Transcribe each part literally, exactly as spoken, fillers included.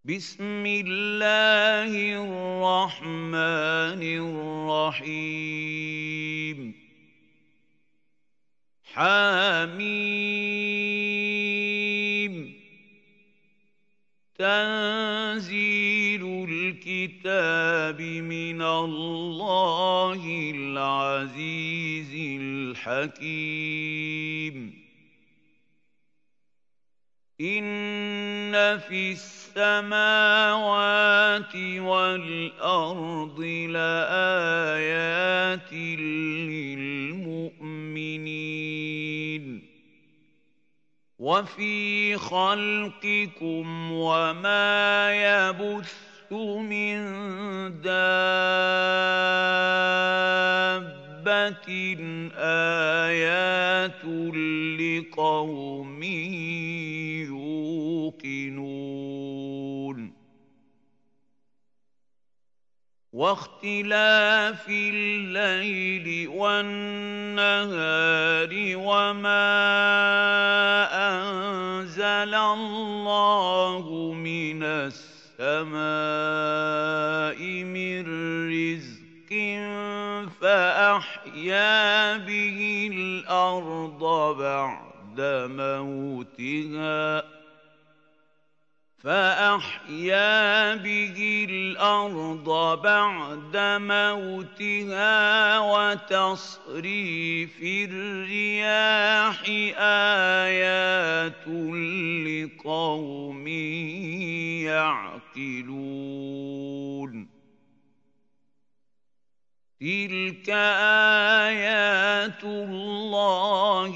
بسم الله الرحمن الرحيم حميم تنزيل الكتاب من الله العزيز الحكيم إن في السماوات والأرض لآيات للمؤمنين وفي خلقكم وما يبث من دابة آيات لقوم يوقنون واختلاف الليل والنهار وما أنزل الله من السماء من رزق فأحيا به الأرض بعد موتها فأحيا به الأرض بعد موتها وتصريف الرياح آيات لقوم يعقلون تلك آيات الله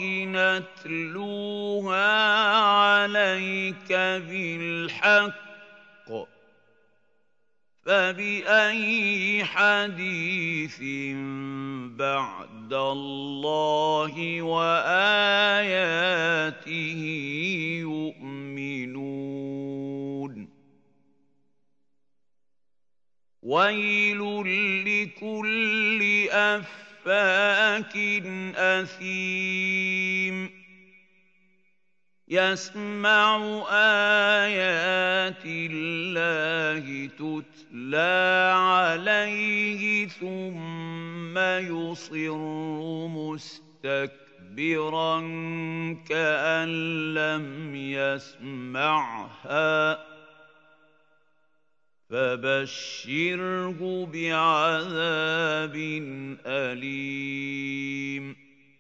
نتلوها عليك بالحق فبأي حديث بعد الله وآياته يؤمنون ويل لكل أفاك أثيم يسمع آيات الله تتلى عليه ثم يصر مستكبرا كأن لم يسمعها فبشره بعذاب أليم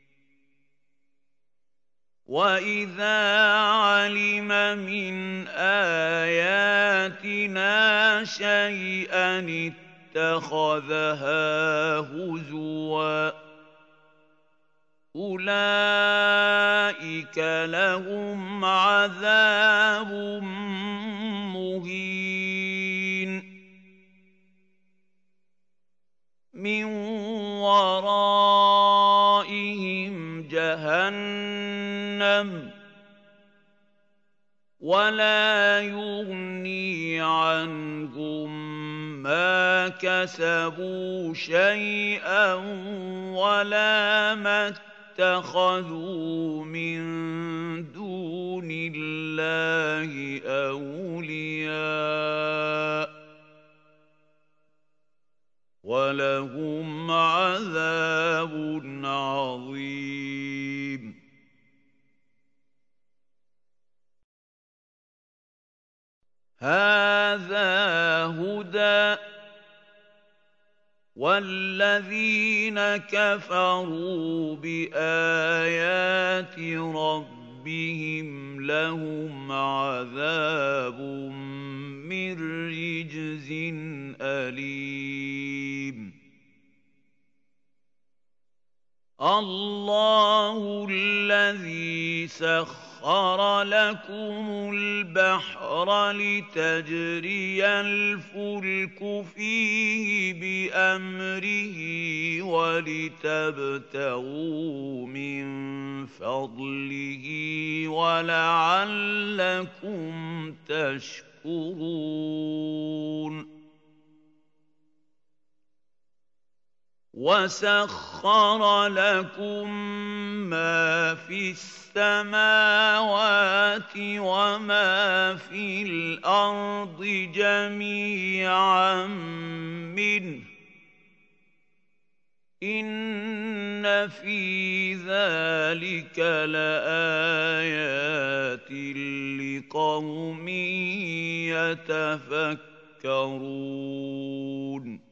وإذا علم من آياتنا شيئا اتخذها هزوا أولئك لهم عذاب مهين من ورائهم جهنم ولا يغني عنهم ما كسبوا شيئا ولا ما اتخذوا من دون الله أولياء ولهم عذاب عظيم هذا هدى والذين كفروا بآيات ربهم لهم عذاب من رجز أليم الله الذي سخر لكم البحر لتجري الفلك فيه بأمره ولتبتغوا من فضله ولعلكم تشكرون وَسَخَّرَ لَكُم مَّا فِي السَّمَاوَاتِ وَمَا فِي الْأَرْضِ جَمِيعًا مِّنْهُ ۚ إِنَّ فِي ذَٰلِكَ لَآيَاتٍ لِّقَوْمٍ يَتَفَكَّرُونَ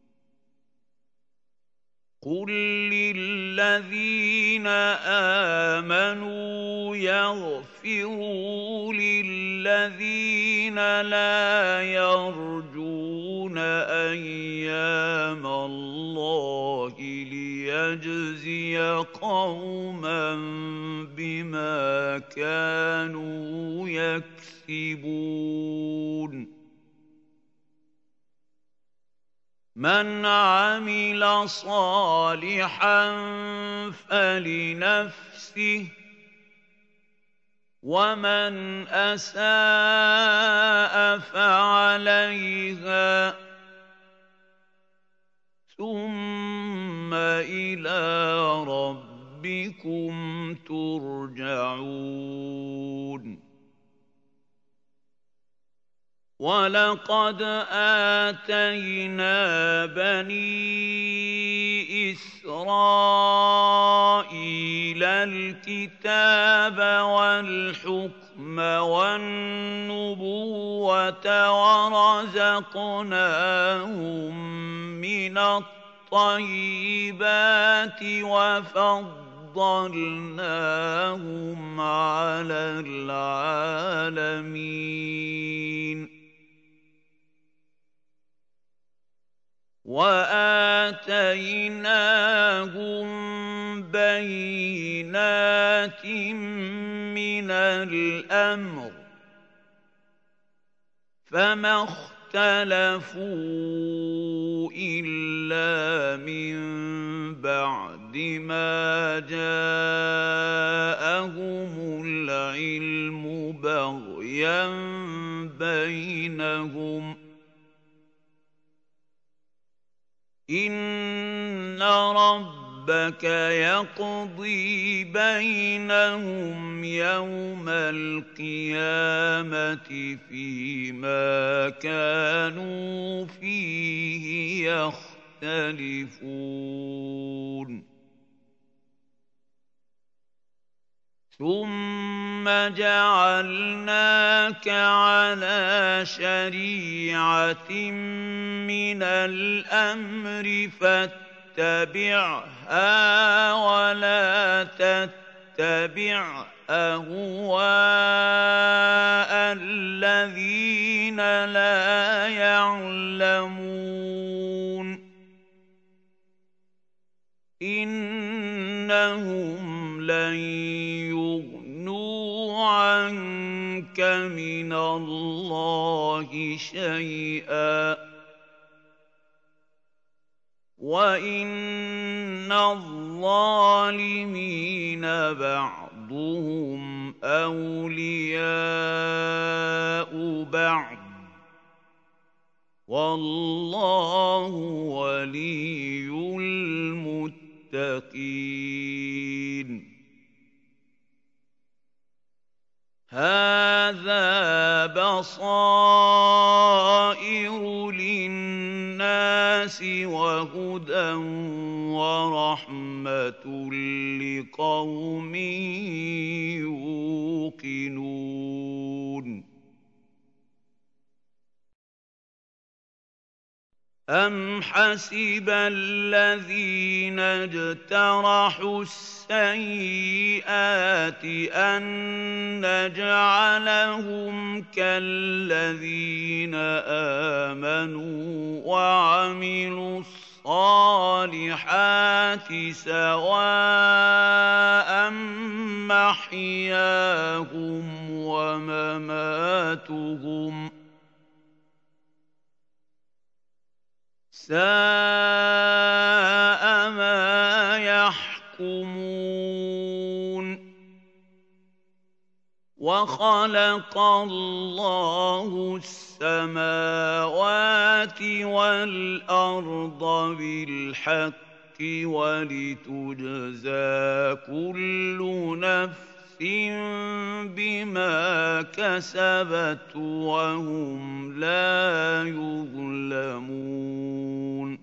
قُل لِّلَّذِينَ آمَنُوا يَغْفِرُوا لِلَّذِينَ لَا يَرْجُونَ أَيَّامَ اللَّهِ لِيَجْزِيَ قَوْمًا بِمَا كَانُوا يَكْسِبُونَ مَنْ عَمِلَ صَالِحًا فَلِنَفْسِهِ وَمَنْ أَسَاءَ فَعَلَيْهَا ثُمَّ إِلَىٰ رَبِّكُمْ تُرْجَعُونَ وَلَقَدْ آتَيْنَا بَنِي إِسْرَائِيلَ الْكِتَابَ وَالْحُكْمَ وَالنُّبُوَّةَ وَرَزَقْنَاهُم مِّنَ الطَّيِّبَاتِ وَفَضَّلْنَاهُمْ عَلَى الْعَالَمِينَ وَآتَيْنَاهُم بَيِّنَاتٍ مِّنَ الْأَمْرِ ۖ فَمَا اخْتَلَفُوا إِلَّا مِن بَعْدِ مَا جَاءَهُمُ الْعِلْمُ بَغْيًا بَيْنَهُمْ ۚ إِنَّ رَبَّكَ يَقْضِي بَيْنَهُمْ يَوْمَ الْقِيَامَةِ فِيمَا كَانُوا فِيهِ يَخْتَلِفُونَ ثُمَّ جَعَلْنَاكَ عَلَىٰ شَرِيعَةٍ مِّنَ الْأَمْرِ فَاتَّبِعْهَا وَلَا تَتَّبِعْ أَهْوَاءَ الَّذِينَ لَا يَعْلَمُونَ إِنَّهُمْ لَن يُغْنُوا عَنكَ مِنَ اللَّهِ شَيْئًا وَإِنَّ الظَّالِمِينَ بَعْضُهُمْ أَوْلِيَاءُ بَعْضٍ ۖ وَاللَّهُ وَلِيُّ الْمُتَّقِينَ هَٰذَا بَصَائِرُ لِلنَّاسِ وَهُدًى وَرَحْمَةٌ لِّقَوْمٍ يُوقِنُونَ أَمْ حَسِبَ الَّذِينَ اجْتَرَحُوا السَّيِّئَاتِ أَن نَّجْعَلَهُمْ كَالَّذِينَ آمَنُوا وَعَمِلُوا الصَّالِحَاتِ سَوَاءً مَّحْيَاهُمْ وَمَمَاتُهُمْ ۚ سَاءَ مَا يَحْكُمُونَ وَخَلَقَ اللَّهُ السَّمَاوَاتِ وَالْأَرْضَ بِالْحَقِّ ولتجزى كل نفس بما كسبت وهم لا يظلمون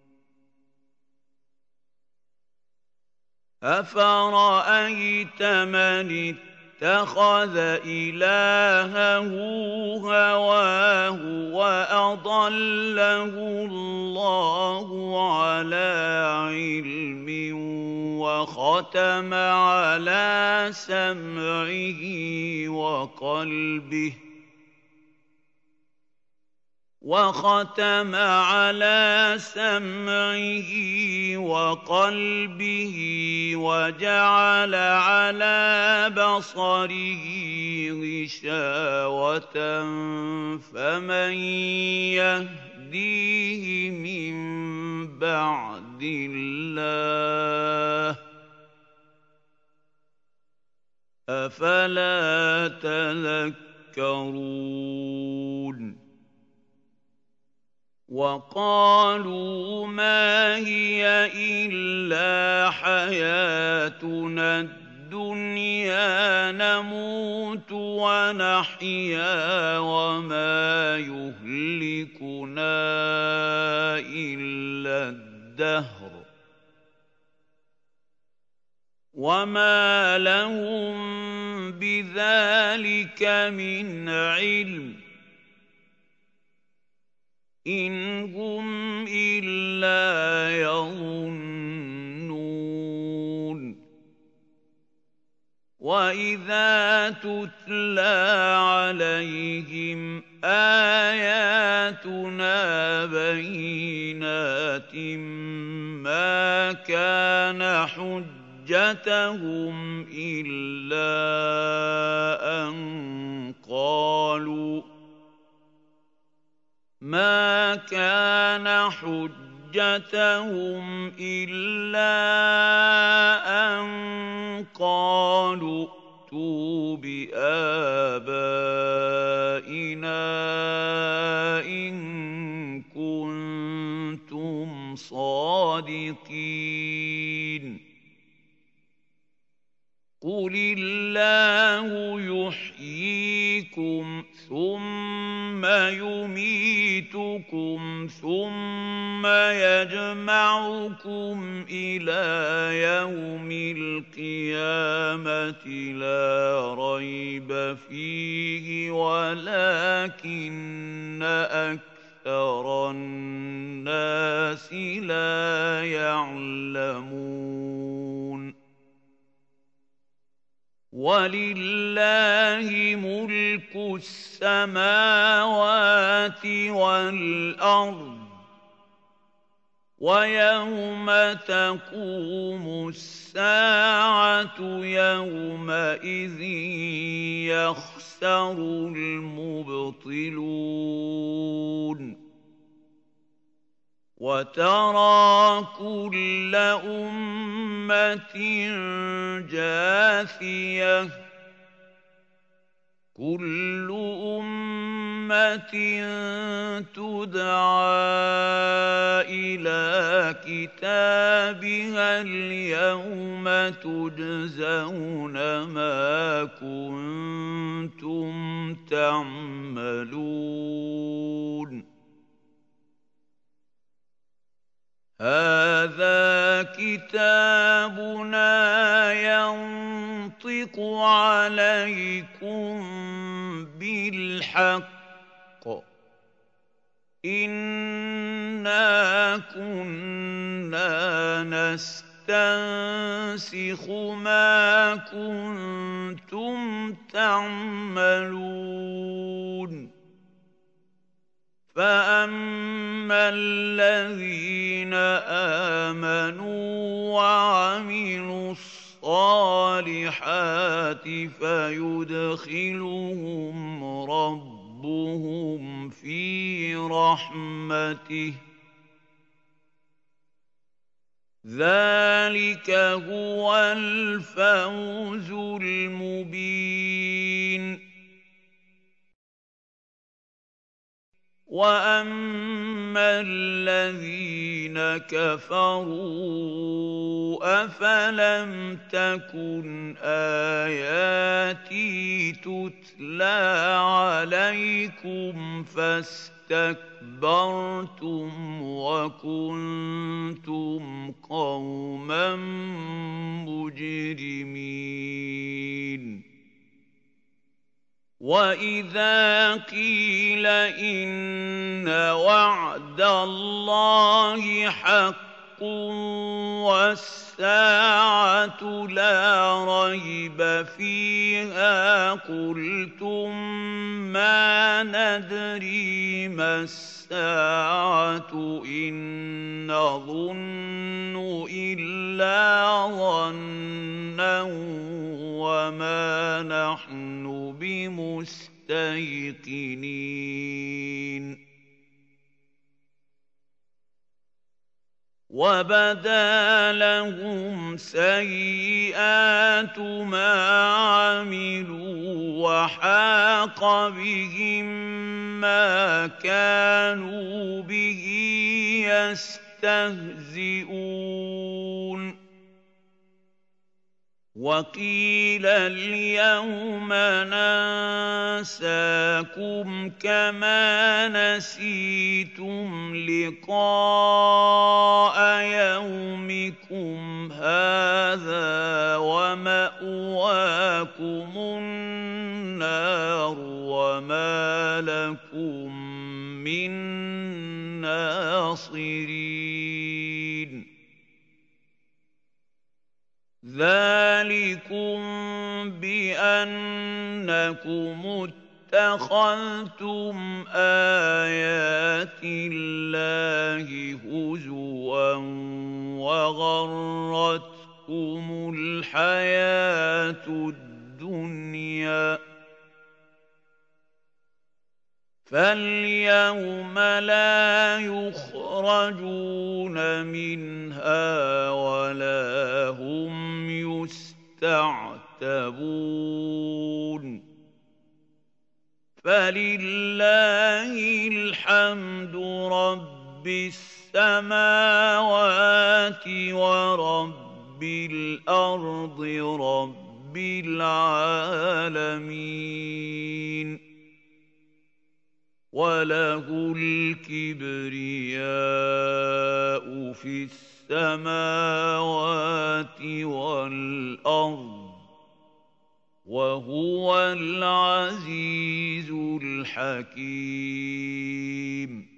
أفرأيت من اتخذ إلهه هواه وأضله الله على علم وختم على سمعه وقلبه وختم على سمعه وقلبه وجعل على بصره غشاوة فمن يهديه من بعد الله أفلا تذكرون وقالوا ما هي إلا حياتنا الدنيا نموت ونحيا وما يهلكنا إلا الدهر وما لهم بذلك من علم إن هم إلا يظنون وإذا تتلى عليهم آياتنا بينات ما كان حجتهم إلا أن قالوا ما كان حجتهم إلا أن قالوا ائتوا بآبائنا إن كنتم صادقين قل الله يحييكم ثم يميتكم ثم يجمعكم إلى يوم القيامة لا ريب فيه ولكن أكثر الناس لا يعلمون ولله ملك السماوات والأرض ويوم تقوم الساعة يومئذ يخسر المبطلون وترى كل أمة جاثية كل أمة تدعى إلى كتابها اليوم تجزون ما كنتم تعملون هذا كتابنا ينطق عليكم بالحق إنا كنا نستنسخ ما كنتم تعملون فأما الذين آمنوا وعملوا الصالحات فيدخلهم ربهم في رحمته ذلك هو الفوز المبين وأما أَمَّا الَّذِينَ كَفَرُوا أَفَلَمْ تَكُنْ آيَاتِي تُتْلَىٰ عَلَيْكُمْ فَاسْتَكْبَرْتُمْ وَكُنتُمْ قَوْمًا مُجْرِمِينَ وَإِذَا قِيلَ إِنَّ وَعْدَ اللَّهِ حَقٌّ وَالسَّاعَةُ لَا رَيْبَ فِيهَا قُلْتُم مَّا نَدْرِي مَا السَّاعَةُ إِن نَّظُنُّ إِلَّا ظَنًّا وَمَا نَحْنُ بِمُسْتَيْقِنِينَ وَبَدَا لَهُمْ سَيِّئَاتُ مَا عَمِلُوا وَحَاقَ بِهِم مَّا كَانُوا بِهِ يَسْتَهْزِئُونَ وَقِيلَ الْيَوْمَ نَنسَاكُمْ كَمَا نَسِيتُمْ لِقَاءَ يَوْمِكُمْ هَٰذَا وَمَأْوَاكُمُ النَّارُ وَمَا لَكُم مِّن نَّاصِرِينَ ذَٰلِكُم بِأَنَّكُمُ اتَّخَذْتُمْ آيَاتِ اللَّهِ هُزُوًا وَغَرَّتْكُمُ الْحَيَاةُ الدُّنْيَا فَالْيَوْمَ لَا يُخْرَجُونَ مِنْهَا وَلَا هُمْ يُسْتَعْتَبُونَ فَلِلَّهِ الْحَمْدُ رَبِّ السَّمَاوَاتِ وَرَبِّ الْأَرْضِ رَبِّ الْعَالَمِينَ وَلَهُ الْكِبْرِيَاءُ فِي السَّمَاوَاتِ وَالْأَرْضِ وَهُوَ الْعَزِيزُ الْحَكِيمُ